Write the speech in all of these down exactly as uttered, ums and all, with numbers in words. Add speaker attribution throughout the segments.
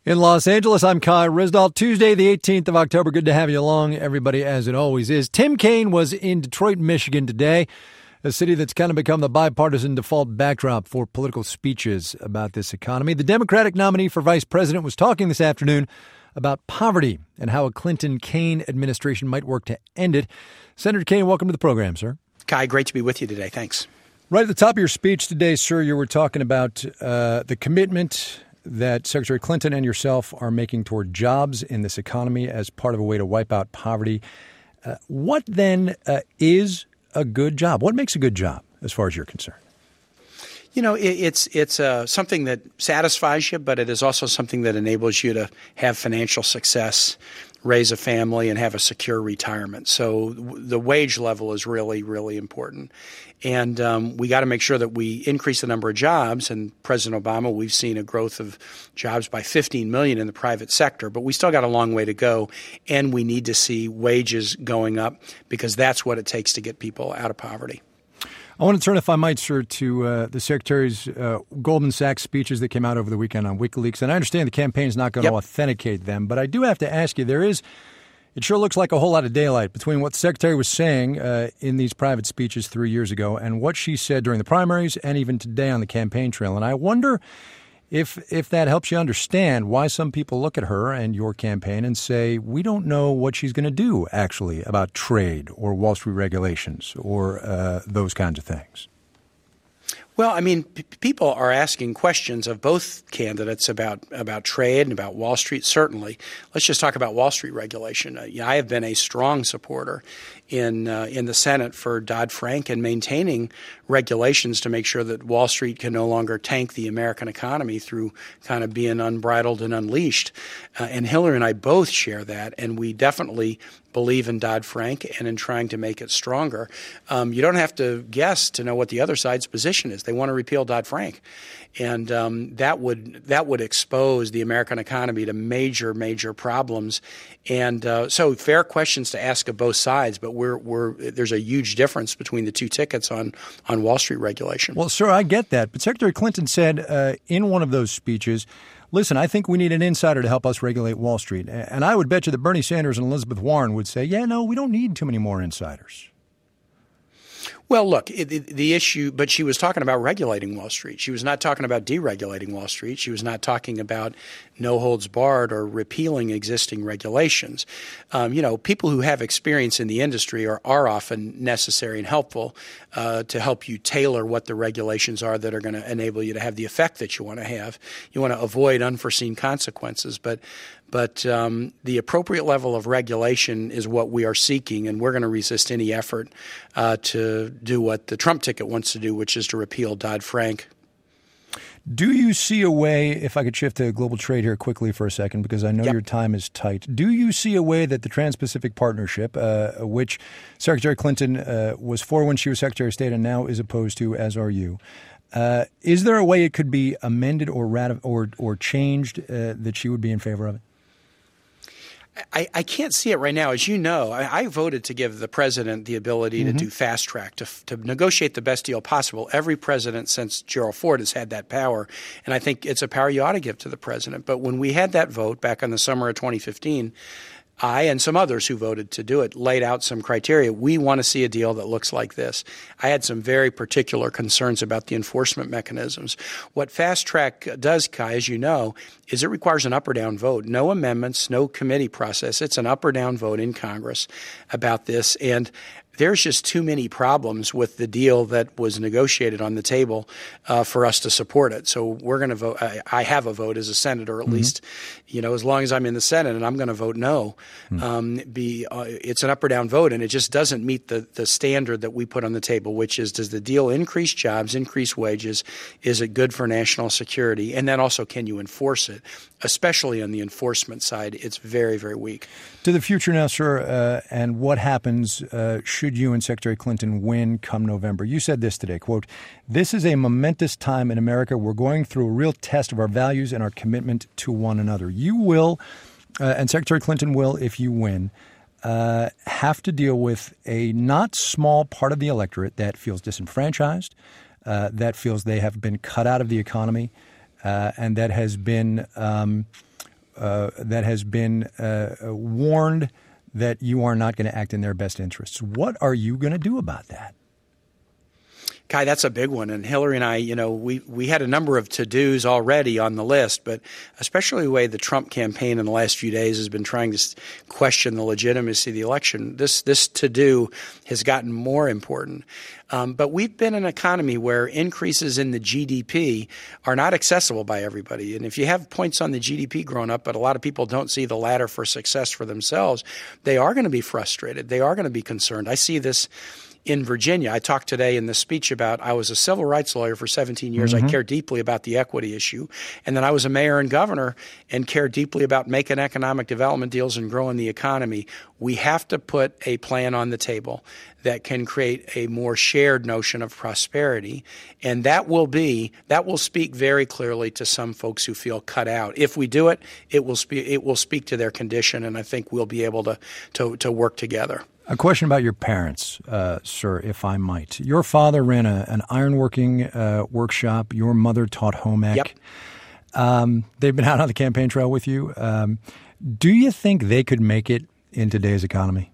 Speaker 1: In Los Angeles, I'm Kai Ryssdal. Tuesday, the eighteenth of October. Good to have you along, everybody, as it always is. Tim Kaine was in Detroit, Michigan today, a city that's kind of become the bipartisan default backdrop for political speeches about this economy. The Democratic nominee for vice president was talking this afternoon about poverty and how a Clinton-Kaine administration might work to end it. Senator Kaine, welcome to the program, sir.
Speaker 2: Kai, great to be with you today. Thanks.
Speaker 1: Right at the top of your speech today, sir, you were talking about uh, the commitment that Secretary Clinton and yourself are making toward jobs in this economy as part of a way to wipe out poverty. Uh, what then uh, is a good job? What makes a good job as far as you're concerned?
Speaker 2: You know, it, it's it's uh, something that satisfies you, but it is also something that enables you to have financial success, raise a family, and have a secure retirement. So the wage level is really, really important. And um, we got to make sure that we increase the number of jobs. And President Obama, we've seen a growth of jobs by fifteen million in the private sector, but we still got a long way to go. And we need to see wages going up because that's what it takes to get people out of poverty.
Speaker 1: I want to turn, if I might, sir, to uh, the Secretary's uh, Goldman Sachs speeches that came out over the weekend on WikiLeaks. And I understand the campaign is not going yep. to authenticate them, but I do have to ask you, there is, it sure looks like a whole lot of daylight between what the Secretary was saying uh, in these private speeches three years ago and what she said during the primaries and even today on the campaign trail. And I wonder if if that helps you understand why some people look at her and your campaign and say, we don't know what she's going to do, actually, about trade or Wall Street regulations or uh, those kinds of things.
Speaker 2: Well, I mean, p- people are asking questions of both candidates about, about trade and about Wall Street, certainly. Let's just talk about Wall Street regulation. Uh, I have been a strong supporter in uh, in the Senate for Dodd-Frank and maintaining regulations to make sure that Wall Street can no longer tank the American economy through kind of being unbridled and unleashed. Uh, and Hillary and I both share that, and we definitely believe in Dodd-Frank and in trying to make it stronger. Um, you don't have to guess to know what the other side's position is. They want to repeal Dodd-Frank. And um, that would that would expose the American economy to major, major problems. And uh, so fair questions to ask of both sides, but we're we're there's a huge difference between the two tickets on, on Wall Street regulation.
Speaker 1: Well, sir, I get that. But Secretary Clinton said uh, in one of those speeches, listen, I think we need an insider to help us regulate Wall Street. And I would bet you that Bernie Sanders and Elizabeth Warren would say, yeah, no, we don't need too many more insiders.
Speaker 2: Well, look, it, it, the issue, but she was talking about regulating Wall Street. She was not talking about deregulating Wall Street. She was not talking about no holds barred or repealing existing regulations. Um, you know, people who have experience in the industry are, are often necessary and helpful uh, to help you tailor what the regulations are that are going to enable you to have the effect that you want to have. You want to avoid unforeseen consequences, but But um, the appropriate level of regulation is what we are seeking, and we're going to resist any effort uh, to do what the Trump ticket wants to do, which is to repeal Dodd-Frank.
Speaker 1: Do you see a way, if I could shift to global trade here quickly for a second, because I know yep. your time is tight. Do you see a way that the Trans-Pacific Partnership, uh, which Secretary Clinton uh, was for when she was Secretary of State and now is opposed to, as are you, uh, is there a way it could be amended or ratif- or, or changed uh, that she would be in favor of it?
Speaker 2: I, I can't see it right now. As you know, I, I voted to give the president the ability mm-hmm. to do fast track, to, to negotiate the best deal possible. Every president since Gerald Ford has had that power, and I think it's a power you ought to give to the president. But when we had that vote back in the summer of twenty fifteen, I and some others who voted to do it laid out some criteria. We want to see a deal that looks like this. I had some very particular concerns about the enforcement mechanisms. What Fast Track does, Kai, as you know, is it requires an up or down vote. No amendments, no committee process. It's an up or down vote in Congress about this. And there's just too many problems with the deal that was negotiated on the table uh, for us to support it. So we're going to vote. I, I have a vote as a senator, at mm-hmm. least, you know, as long as I'm in the Senate, and I'm going to vote no. Mm-hmm. Um, be uh, it's an up or down vote, and it just doesn't meet the the standard that we put on the table, which is, does the deal increase jobs, increase wages? Is it good for national security? And then also, can you enforce it? Especially on the enforcement side, it's very, very weak.
Speaker 1: To the future now, sir, uh, and what happens uh, should you and Secretary Clinton win come November? You said this today, quote, "This is a momentous time in America. We're going through a real test of our values and our commitment to one another." You will, uh, and Secretary Clinton will, if you win, uh, have to deal with a not small part of the electorate that feels disenfranchised, uh, that feels they have been cut out of the economy, Uh, and that has been um, uh, that has been uh, warned that you are not going to act in their best interests. What are you going to do about that?
Speaker 2: Kai, that's a big one. And Hillary and I, you know, we, we had a number of to-dos already on the list, but especially the way the Trump campaign in the last few days has been trying to question the legitimacy of the election, this this to-do has gotten more important. Um, but we've been an economy where increases in the G D P are not accessible by everybody. And if you have points on the G D P growing up, but a lot of people don't see the ladder for success for themselves, they are going to be frustrated. They are going to be concerned. I see this in Virginia. I talked today in the speech about I was a civil rights lawyer for seventeen years. Mm-hmm. I care deeply about the equity issue. And then I was a mayor and governor and care deeply about making economic development deals and growing the economy. We have to put a plan on the table that can create a more shared notion of prosperity. And that will be, that will speak very clearly to some folks who feel cut out. If we do it, it will speak, it will speak to their condition, and I think we'll be able to, to, to work together.
Speaker 1: A question about your parents, uh, sir, if I might. Your father ran a, an ironworking uh, workshop. Your mother taught home ec.
Speaker 2: Yep.
Speaker 1: Um, they've been out on the campaign trail with you. Um, do you think they could make it in today's economy?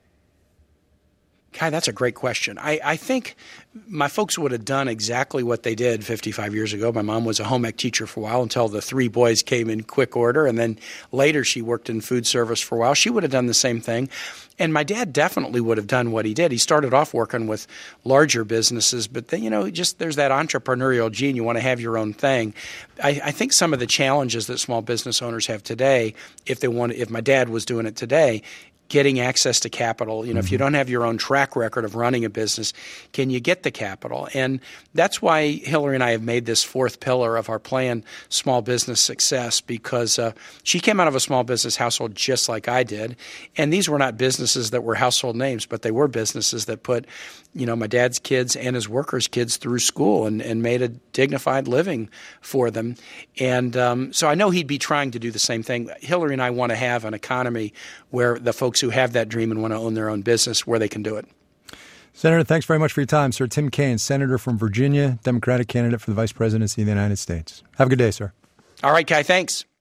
Speaker 2: Kai, that's a great question. I, I think my folks would have done exactly what they did fifty-five years ago. My mom was a home ec teacher for a while until the three boys came in quick order, and then later she worked in food service for a while. She would have done the same thing. And my dad definitely would have done what he did. He started off working with larger businesses, but then, you know, just there's that entrepreneurial gene. You want to have your own thing. I, I think some of the challenges that small business owners have today, if they want, if my dad was doing it today, getting access to capital. You know, mm-hmm. if you don't have your own track record of running a business, can you get the capital? And that's why Hillary and I have made this fourth pillar of our plan, small business success, because uh, she came out of a small business household just like I did. And these were not businesses that were household names, but they were businesses that put, you know, my dad's kids and his workers' kids through school and, and made a dignified living for them. And um, so I know he'd be trying to do the same thing. Hillary and I want to have an economy where the folks who have that dream and want to own their own business, where they can do it.
Speaker 1: Senator, thanks very much for your time. Sir Tim Kaine, Senator from Virginia, Democratic candidate for the Vice Presidency of the United States. Have a good day, sir.
Speaker 2: All right, Kai, thanks.